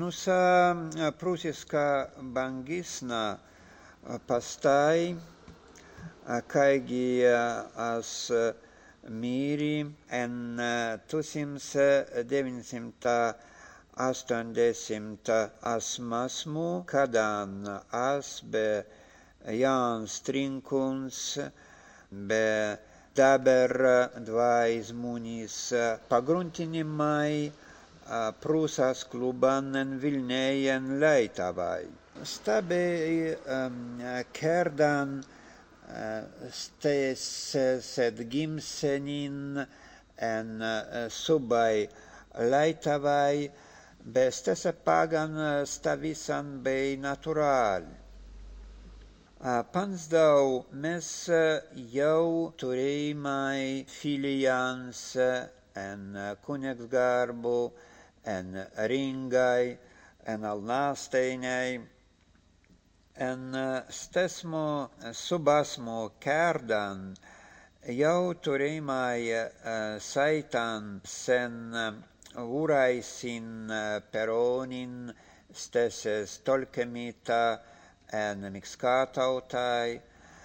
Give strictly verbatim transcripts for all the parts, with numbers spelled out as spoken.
Nu sa prusiska bangisna pastai, kaigi as mīri en tusims deviņsimta astoņdesmit asmasmu, kadan as be Jānis Trinkuns, be daber dva izmunis pagruntinimai Prūsas klubanen Vilnējen Leitavai. Stabe um, kerdan sted gimsenin en subai Leitavai, be stese pagan stavisan bei natural. Pansdau mes jau turējumai filians en Kunigsgarbu, en Ringai, en Alnāsteinei, en stesmo subasmo kērdan jau turējumai saitan sen uraisin peronin steses tolkemita en mikskātautai,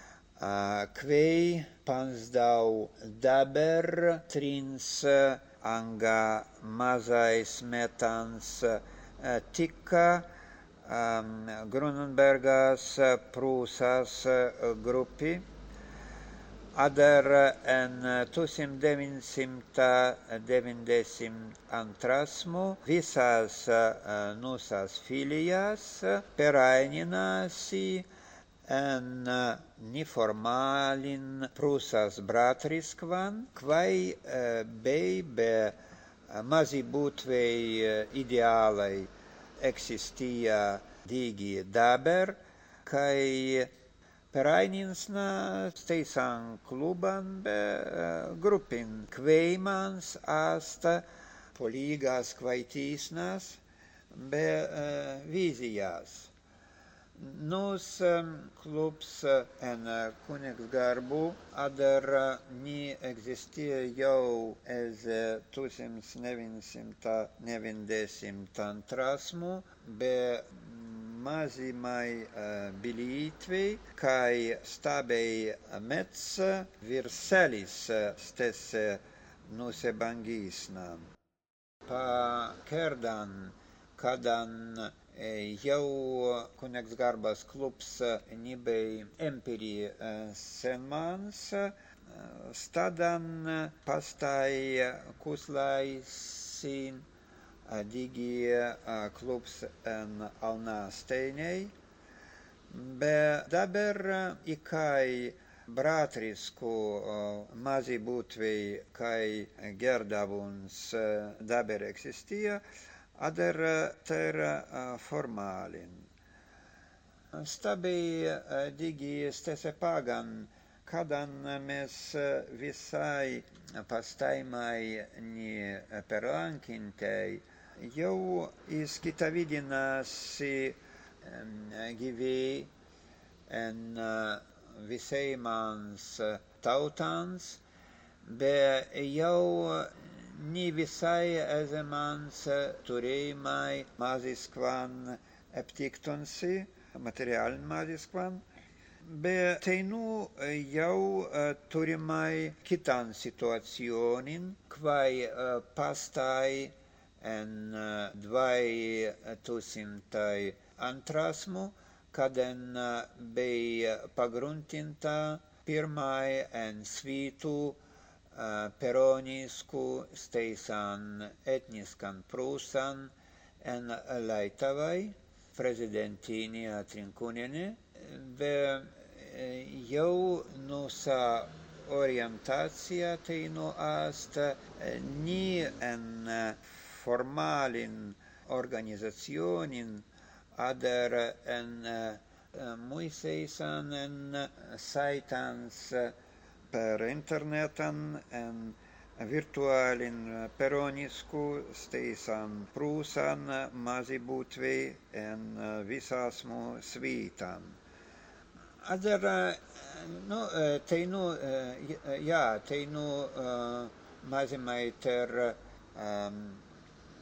kvei pansdau daber trins anga mazais metans tika um, Grunenbergas Prūsas grupi, ader en tusim deviņsimta deviņdesmit antrasmu visas uh, nusas filijas peraininasi en neformalin Prūsas bratriskvan, kvai uh, bei be mazi butvei ideālai eksistija digi daber, kai perainisna steisan kluban be uh, grupin kveimans asta poligas kvaitīsnas be uh, vīzijas. Nus um, klubs en Kunigsgarbu ader ni existija jau ez tusims deviņsimta deviņdesmit antrasmu, be mazimai uh, bilītvei, kai stabei mets virselis stese nuse bangisna. Pa kerdan, kadan jau Kunigsgarbas klubs nibei empiri senmans, stadan pastai kuslaisin digi klubs en Alnāsteinei, be daber ikai bratrisku mazi butvei kai gerdavuns daber eksistija, ader ter formalin. Stabi digi stese pagan, kadan mes visai pastaimai ni perlankintei, jau izkitavidinasi gyvei en viseimans tautans, be jau ni visai ezemans turējumai maziskvan aptiktonsi, materiālin maziskvan, be teinu jau turimai kitan situacionin, kvai pastai en dvai tusimtai antrasmu, kaden bei pagruntinta pirmai en svītu peronisku steisan etniskan Prūsan en Leitavai, prezidentinija Trinkūnienė, be jau nusa orientacija teinu ast ni en formalin organizacionin, ader en muiseisan en saitans per internetan en virtuālin peronisku steisan Prūsan mazi butvei en visasmu svītan. Ader, nu, teinu, jā, teinu mazimai ter um,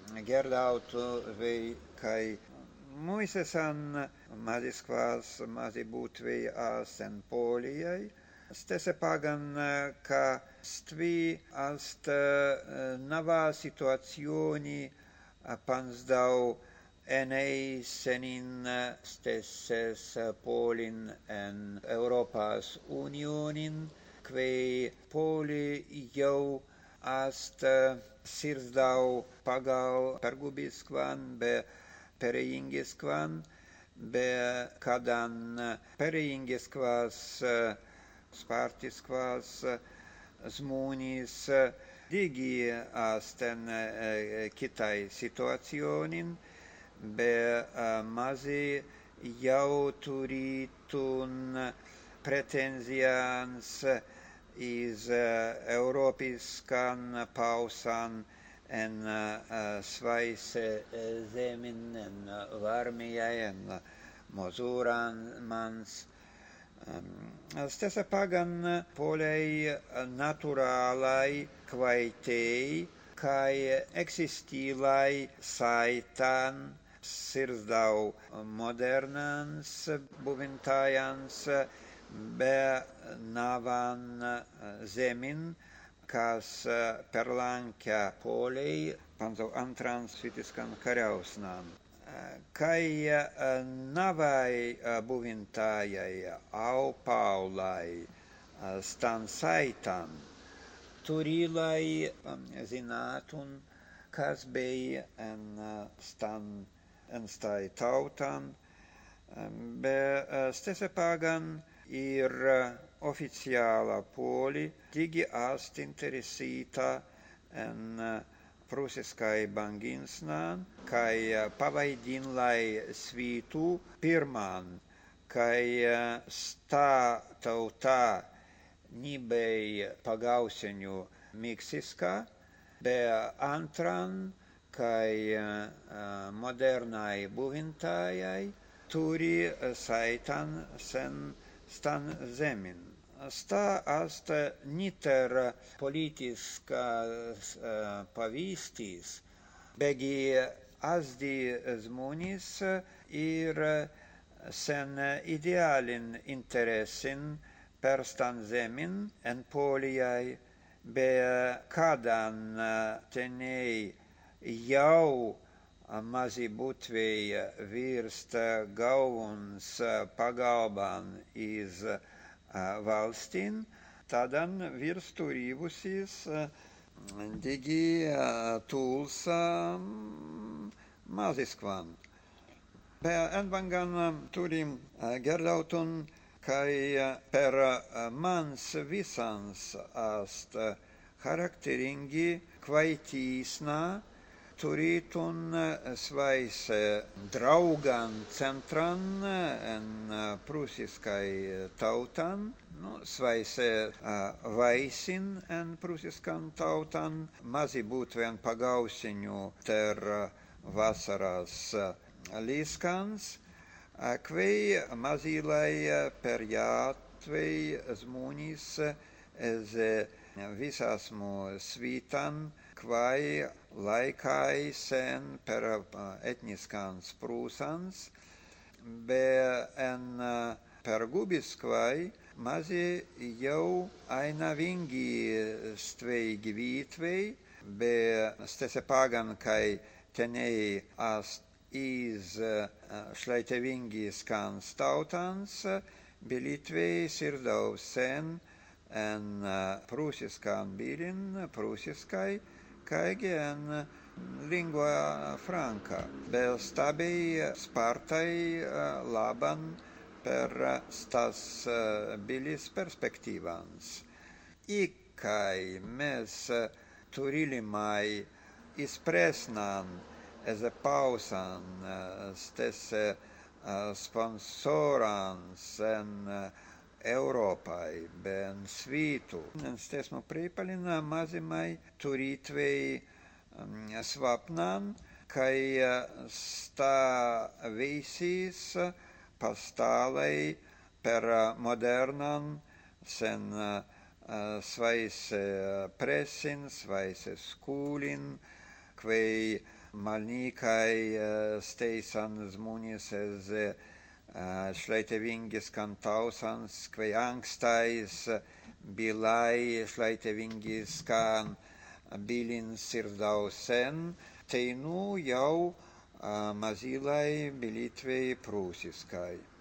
gerdautu vei kai muisesan Maziskvas Mazibutvi asen Polijai. Stese pagan ka stvi ast nova situazioni pansdau enei senin stesses Polin en Europas Unionin, quei Poli jau ast sirsdau pagau pergubiskvan be pereingiskvan be kadan pereingiskvas Spartiskvas zmunis digi asten kitai situationin be mazi jau turitun pretenzians is Europiskan pausan en Sveise zemin en Varmijai en Mozuran mans stessa pagan polei naturalai quaitei kai existilai saitan sirsdau modernans buvintajans be navan zemin kas perlankia polei panzau antrans fitiskan kariausnan. Kai navai buvintajai au paulai stan saitan turilai zinatun kas bei en stan en stai tautan be stesse pagan ir oficiala poli digi ast interessita en Prusiskai banginsnan, kai pavaidin lai svitu pirman, kai sta tauta nibei pagauseniu miksiska, be antran, kai modernai buvintajai, turi saitan sen stan zemin. Sta ast niter politiska pavistis, begi asdi zmunis ir sen idealin interesin per stan zemin en Polijai, be kadan tenei jau Mazibutvei virst galvuns pagalban iz valstin, tadan virs turivusis digi tuls Maziskvan. Be envangan turim gerdautun kai per mans visans ast charakteringi kvaitisna turitun Sveise draugan centran en prusiskai tautan, no, Sveise vaisin en prusiskan tautan, Mazibutven pagausiniu ter vasaras liskans, quei mazilai periatvei zmunis eze visasmu svitan, quai laikai sen per etniskans prūsans, be en pergubiskvai mazi jau ainavingi stvei gyvitvei, be stese pagan kai tenei ast iz šleitevingi skans tautans, bilitvei sirdau sen en prūsiskan bilin, prūsiskai, kaigi en lingua franca, be stabei spartai laban per stas bilis perspektivans. Ikai mes turilimai ispresnan eze pausan stesse sponsorans en Europai, ben svitu. Stesmu pripalina mazimai turitvei svapnan, kai sta veisis pastalai per modernan sen Sveise presin, Sveise skulin, quei malnīkai steisan zmunis ez šleitevingis kantausans, kvei angstais bilai šleitevingis kan bilins sirdausen, tai nu jau mazilai bilitvei prūsiskai.